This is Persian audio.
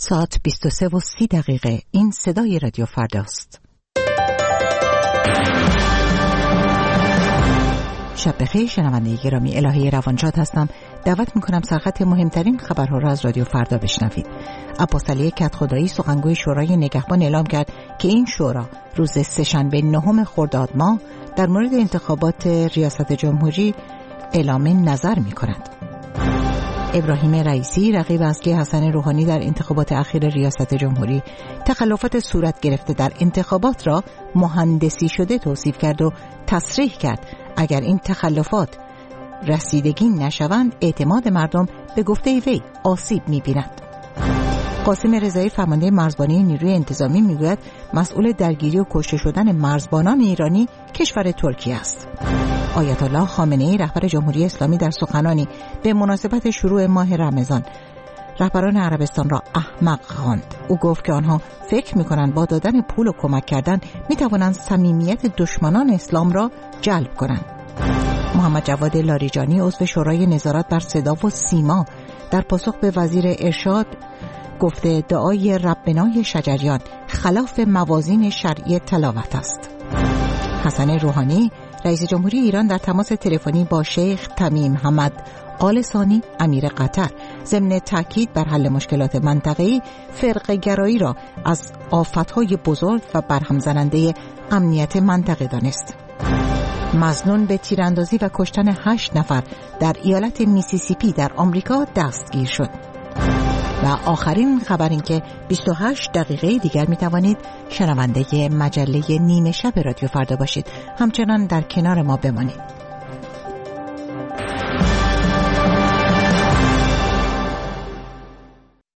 ساعت 23:30. این صدای رادیو فرداست. شب بخیر شنونده گرامی، الهه روانشاد هستم. دعوت میکنم سرخط مهمترین خبرها را از رادیو فردا بشنوید. عباس علی کدخدایی سخنگوی شورای نگهبان اعلام کرد که این شورا روز سه‌شنبه 9 خرداد ماه در مورد انتخابات ریاست جمهوری اعلام نظر میکند. ابراهیم رئیسی رقیب اصلی حسن روحانی در انتخابات اخیر ریاست جمهوری تخلفات صورت گرفته در انتخابات را مهندسی شده توصیف کرد و تصریح کرد اگر این تخلفات رسیدگی نشوند اعتماد مردم به گفته وی آسیب می‌بیند. قاسم رضایی فرمانده مرزبانی نیروی انتظامی میگوید مسئول درگیری و کشته شدن مرزبانان ایرانی کشور ترکیه است. آیت الله خامنه‌ای رهبر جمهوری اسلامی در سخنانی به مناسبت شروع ماه رمضان رهبران عربستان را احمق خواند. او گفت که آنها فکر می‌کنند با دادن پول و کمک کردن می‌توانند صمیمیت دشمنان اسلام را جلب کنند. محمد جواد لاریجانی عضو شورای نظارت بر صدا و سیما در پاسخ به وزیر ارشاد گفته دعای ربنای شجریان خلاف موازین شرعی تلاوت است. حسن روحانی رئیس جمهوری ایران در تماس تلفنی با شیخ تمیم حمد آل ثانی امیر قطر ضمن تاکید بر حل مشکلات منطقه‌ای فرقه گرایی را از آفت‌های بزرگ و برهم زننده امنیت منطقه دانست. مظنون به تیراندازی و کشتن 8 نفر در ایالت میسیسیپی در آمریکا دستگیر شد. و آخرین خبر این که 28 دقیقه دیگر می توانید شنونده مجله نیمه شب رادیو فردا باشید. همچنان در کنار ما بمانید.